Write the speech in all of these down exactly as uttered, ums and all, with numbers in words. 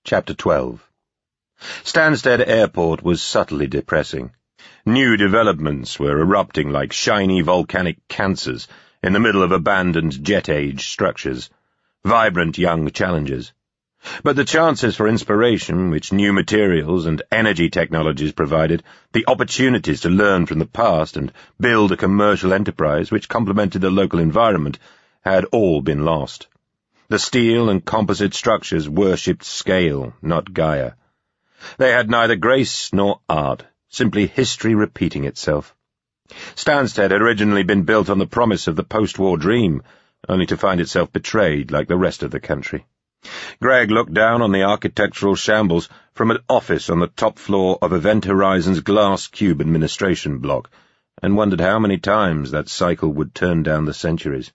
Chapter twelve. Stansted Airport was subtly depressing. New developments were erupting like shiny volcanic cancers in the middle of abandoned jet-age structures, vibrant young challenges. But the chances for inspiration which new materials and energy technologies provided, the opportunities to learn from the past and build a commercial enterprise which complemented the local environment, had all been lost. The steel and composite structures worshipped scale, not Gaia. They had neither grace nor art, simply history repeating itself. Stansted had originally been built on the promise of the post-war dream, only to find itself betrayed like the rest of the country. Greg looked down on the architectural shambles from an office on the top floor of Event Horizon's glass cube administration block, and wondered how many times that cycle would turn down the centuries.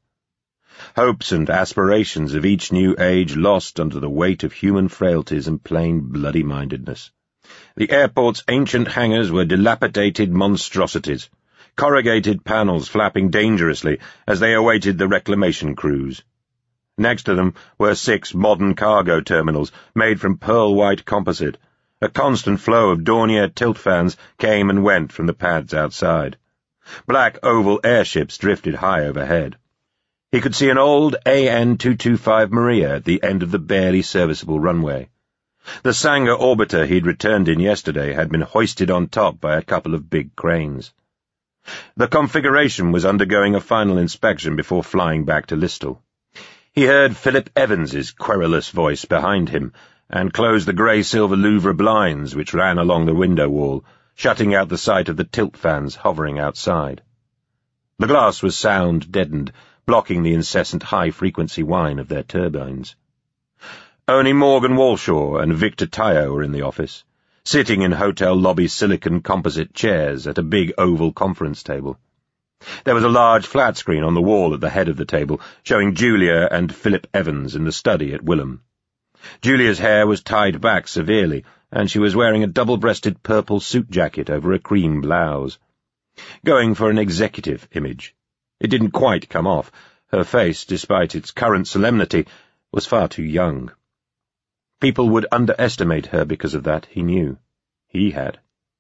Hopes and aspirations of each new age lost under the weight of human frailties and plain bloody-mindedness. The airport's ancient hangars were dilapidated monstrosities, corrugated panels flapping dangerously as they awaited the reclamation crews. Next to them were six modern cargo terminals made from pearl-white composite. A constant flow of Dornier tilt fans came and went from the pads outside. Black oval airships drifted high overhead. He could see an old A N two twenty-five Maria at the end of the barely serviceable runway. The Sanger orbiter he'd returned in yesterday had been hoisted on top by a couple of big cranes. The configuration was undergoing a final inspection before flying back to Listle. He heard Philip Evans's querulous voice behind him, and closed the grey-silver Louvre blinds which ran along the window wall, shutting out the sight of the tilt fans hovering outside. The glass was sound-deadened, blocking the incessant high-frequency whine of their turbines. Only Morgan Walshaw and Victor Tayo were in the office, sitting in hotel lobby silicon composite chairs at a big oval conference table. There was a large flat screen on the wall at the head of the table, showing Julia and Philip Evans in the study at Willem. Julia's hair was tied back severely, and she was wearing a double-breasted purple suit jacket over a cream blouse. Going for an executive image. It didn't quite come off. Her face, despite its current solemnity, was far too young. People would underestimate her because of that, he knew. He had.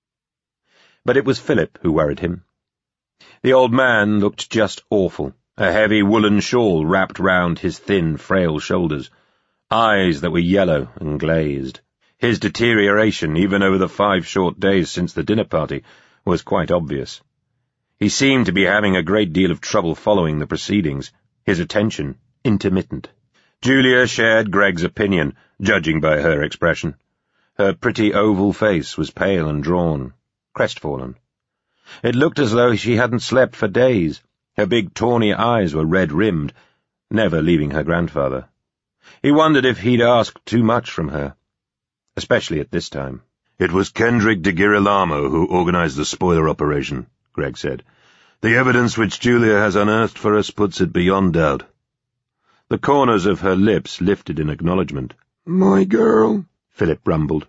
But it was Philip who worried him. The old man looked just awful, a heavy woolen shawl wrapped round his thin, frail shoulders, eyes that were yellow and glazed. His deterioration, even over the five short days since the dinner party, was quite obvious. He seemed to be having a great deal of trouble following the proceedings, his attention intermittent. Julia shared Greg's opinion, judging by her expression. Her pretty oval face was pale and drawn, crestfallen. It looked as though she hadn't slept for days. Her big tawny eyes were red-rimmed, never leaving her grandfather. He wondered if he'd asked too much from her, especially at this time. "It was Kendrick de Girolamo who organized the spoiler operation," Greg said. "The evidence which Julia has unearthed for us puts it beyond doubt." The corners of her lips lifted in acknowledgement. "My girl," Philip rumbled.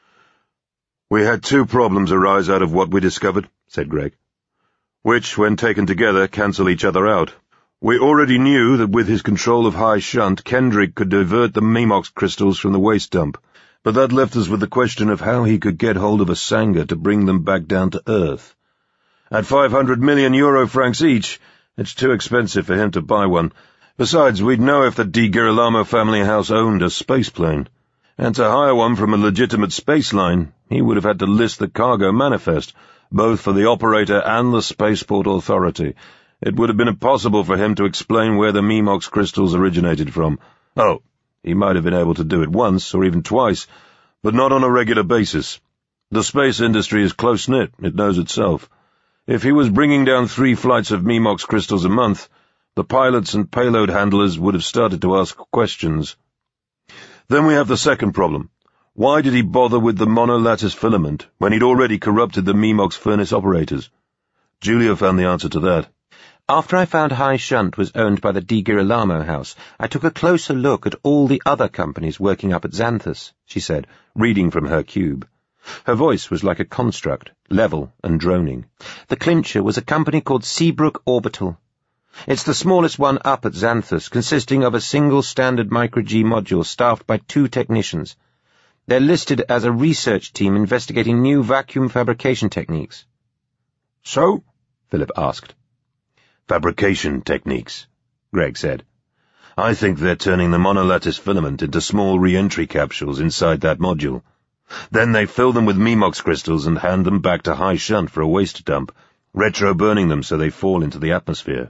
"We had two problems arise out of what we discovered," said Greg, "which, when taken together, cancel each other out. We already knew that with his control of high shunt, Kendrick could divert the Memox crystals from the waste dump, but that left us with the question of how he could get hold of a Sanger to bring them back down to Earth. At five hundred million euro francs each, it's too expensive for him to buy one. Besides, we'd know if the Di Girolamo family house owned a spaceplane. And to hire one from a legitimate space line, he would have had to list the cargo manifest, both for the operator and the Spaceport Authority. It would have been impossible for him to explain where the Memox crystals originated from. Oh, he might have been able to do it once, or even twice, but not on a regular basis. The space industry is close-knit, it knows itself. If he was bringing down three flights of Memox crystals a month, the pilots and payload handlers would have started to ask questions. Then we have the second problem. Why did he bother with the monolattice filament when he'd already corrupted the Memox furnace operators? Julia found the answer to that. After I found High Shunt was owned by the Di Girolamo house, I took a closer look at all the other companies working up at Xanthus, she said, reading from her cube. Her voice was like a construct, level and droning. The clincher was a company called Seabrook Orbital. It's the smallest one up at Xanthus, consisting of a single standard micro-G module staffed by two technicians. They're listed as a research team investigating new vacuum fabrication techniques. So? Philip asked. Fabrication techniques, Greg said. I think they're turning the monolattice filament into small re-entry capsules inside that module. Then they fill them with Memox crystals and hand them back to High Shunt for a waste dump, retro-burning them so they fall into the atmosphere.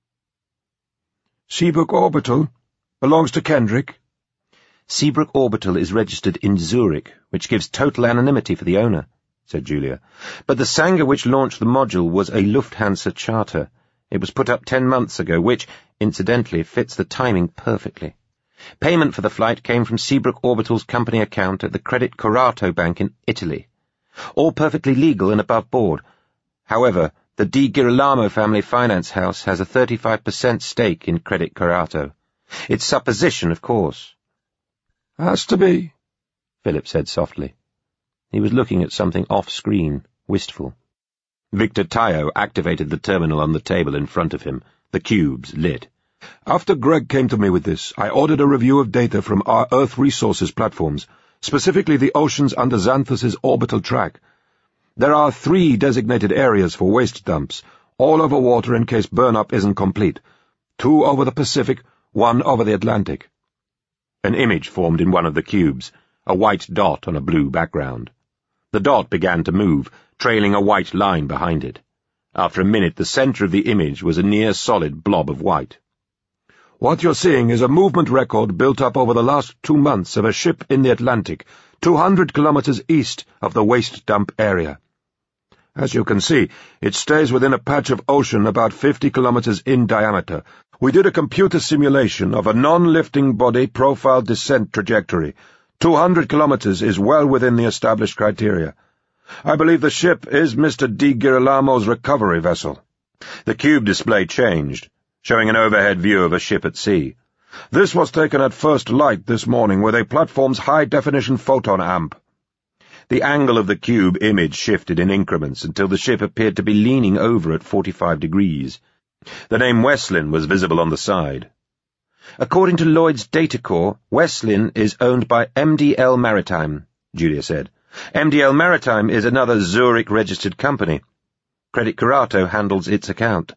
Seabrook Orbital belongs to Kendrick. Seabrook Orbital is registered in Zurich, which gives total anonymity for the owner, said Julia. But the Sanger which launched the module was a Lufthansa charter. It was put up ten months ago, which, incidentally, fits the timing perfectly. Payment for the flight came from Seabrook Orbital's company account at the Credit Corato Bank in Italy. All perfectly legal and above board. However, the Di Girolamo family finance house has a thirty-five percent stake in Credit Corato. It's supposition, of course. Has to be, Philip said softly. He was looking at something off-screen, wistful. Victor Tayo activated the terminal on the table in front of him. The cubes lit. After Greg came to me with this, I ordered a review of data from our Earth resources platforms, specifically the oceans under Xanthus's orbital track. There are three designated areas for waste dumps, all over water in case burn-up isn't complete. Two over the Pacific, one over the Atlantic. An image formed in one of the cubes, a white dot on a blue background. The dot began to move, trailing a white line behind it. After a minute, the center of the image was a near-solid blob of white. What you're seeing is a movement record built up over the last two months of a ship in the Atlantic, two hundred kilometers east of the waste dump area. As you can see, it stays within a patch of ocean about fifty kilometers in diameter. We did a computer simulation of a non-lifting body profile descent trajectory. two hundred kilometers is well within the established criteria. I believe the ship is Mister Di Girolamo's recovery vessel. The cube display changed, showing an overhead view of a ship at sea. This was taken at first light this morning with a platform's high-definition photon amp. The angle of the cube image shifted in increments until the ship appeared to be leaning over at forty-five degrees. The name Westlin was visible on the side. According to Lloyd's data core, Westlin is owned by M D L Maritime, Julia said. M D L Maritime is another Zurich-registered company. Credit Corato handles its account.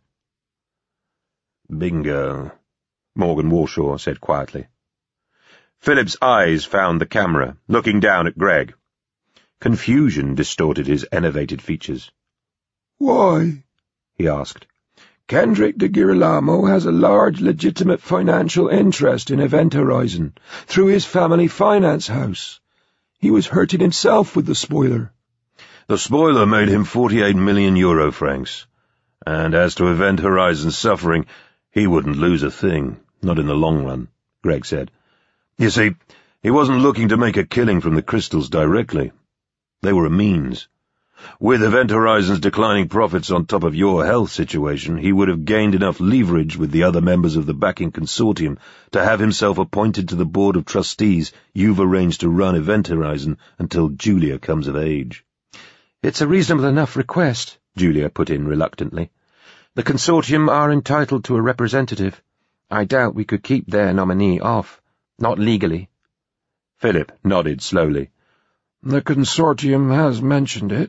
Bingo, Morgan Warshaw said quietly. Philip's eyes found the camera, looking down at Greg. Confusion distorted his enervated features. Why? He asked. Kendrick Di Girolamo has a large legitimate financial interest in Event Horizon through his family finance house. He was hurting himself with the spoiler. The spoiler made him forty-eight million euro francs. And as to Event Horizon's suffering, he wouldn't lose a thing, not in the long run, Greg said. You see, he wasn't looking to make a killing from the crystals directly. They were a means. With Event Horizon's declining profits on top of your health situation, he would have gained enough leverage with the other members of the backing consortium to have himself appointed to the board of trustees you've arranged to run Event Horizon until Julia comes of age. It's a reasonable enough request, Julia put in reluctantly. The consortium are entitled to a representative. I doubt we could keep their nominee off. Not legally. Philip nodded slowly. The consortium has mentioned it.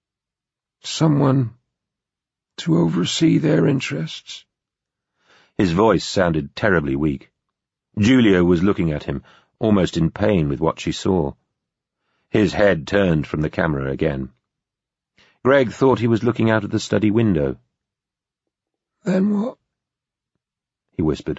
Someone to oversee their interests. His voice sounded terribly weak. Julia was looking at him, almost in pain with what she saw. His head turned from the camera again. Greg thought he was looking out of the study window. Then what? He whispered.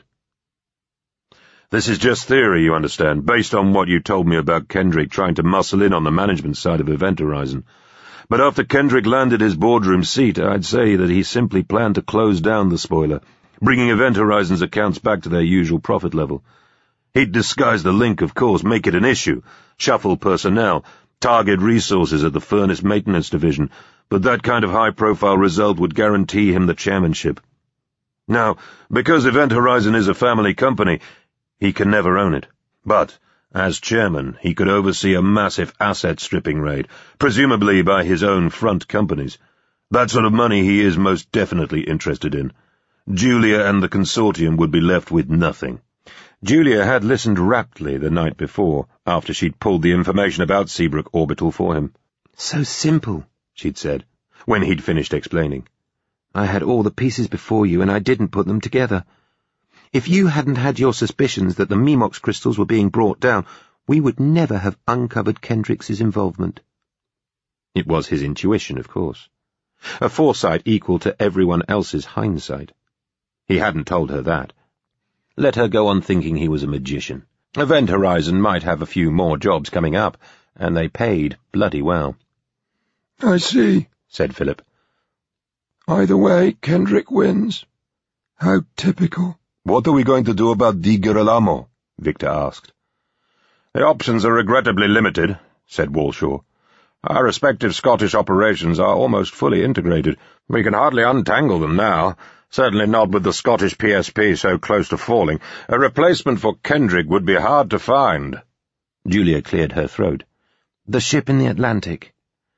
This is just theory, you understand, based on what you told me about Kendrick trying to muscle in on the management side of Event Horizon. But after Kendrick landed his boardroom seat, I'd say that he simply planned to close down the spoiler, bringing Event Horizon's accounts back to their usual profit level. He'd disguise the link, of course, make it an issue, shuffle personnel, target resources at the furnace maintenance division, but that kind of high-profile result would guarantee him the chairmanship. Now, because Event Horizon is a family company, he can never own it. But as chairman, he could oversee a massive asset-stripping raid, presumably by his own front companies. That sort of money he is most definitely interested in. Julia and the consortium would be left with nothing. Julia had listened raptly the night before, after she'd pulled the information about Seabrook Orbital for him. "So simple," she'd said, when he'd finished explaining. "I had all the pieces before you, and I didn't put them together. If you hadn't had your suspicions that the Memox crystals were being brought down, we would never have uncovered Kendrick's involvement." It was his intuition, of course. A foresight equal to everyone else's hindsight. He hadn't told her that. Let her go on thinking he was a magician. Event Horizon might have a few more jobs coming up, and they paid bloody well. "I see," said Philip. "Either way, Kendrick wins. How typical." "What are we going to do about Di Girolamo?" Victor asked. "The options are regrettably limited," said Walshaw. "Our respective Scottish operations are almost fully integrated. We can hardly untangle them now, certainly not with the Scottish P S P so close to falling. A replacement for Kendrick would be hard to find." Julia cleared her throat. "The ship in the Atlantic?"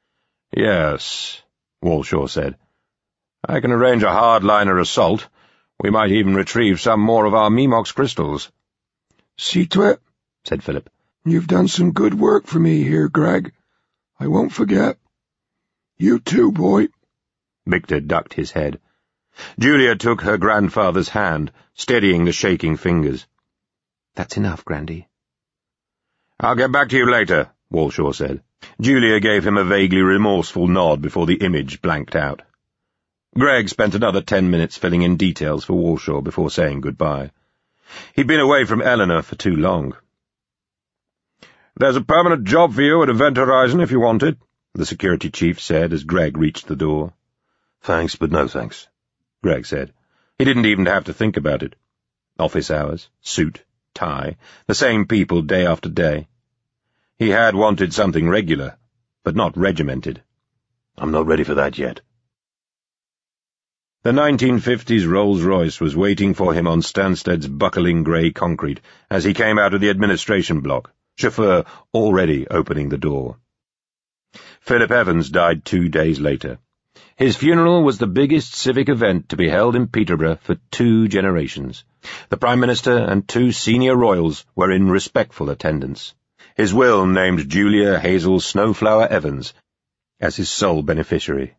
"Yes," Walshaw said. "I can arrange a hardliner assault. We might even retrieve some more of our Memox crystals." "See to it," said Philip. "You've done some good work for me here, Greg. I won't forget. You too, boy." Victor ducked his head. Julia took her grandfather's hand, steadying the shaking fingers. "That's enough, Grandy." "I'll get back to you later," Walshaw said. Julia gave him a vaguely remorseful nod before the image blanked out. Greg spent another ten minutes filling in details for Walshaw before saying goodbye. He'd been away from Eleanor for too long. "There's a permanent job for you at Event Horizon if you want it," the security chief said as Greg reached the door. "Thanks, but no thanks," Greg said. He didn't even have to think about it. Office hours, suit, tie, the same people day after day. He had wanted something regular, but not regimented. "I'm not ready for that yet." The nineteen fifties Rolls-Royce was waiting for him on Stansted's buckling grey concrete as he came out of the administration block, chauffeur already opening the door. Philip Evans died two days later. His funeral was the biggest civic event to be held in Peterborough for two generations. The Prime Minister and two senior royals were in respectful attendance. His will named Julia Hazel Snowflower Evans as his sole beneficiary.